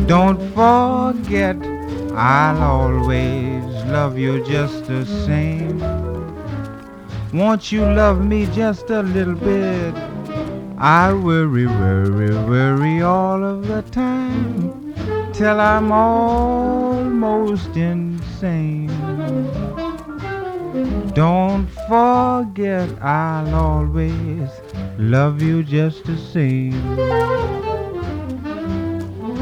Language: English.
Don't forget, I'll always love you just the same. Won't you love me just a little bit? I worry, worry, worry all of the time till I'm almost insane. Don't forget, I'll always love you just the same.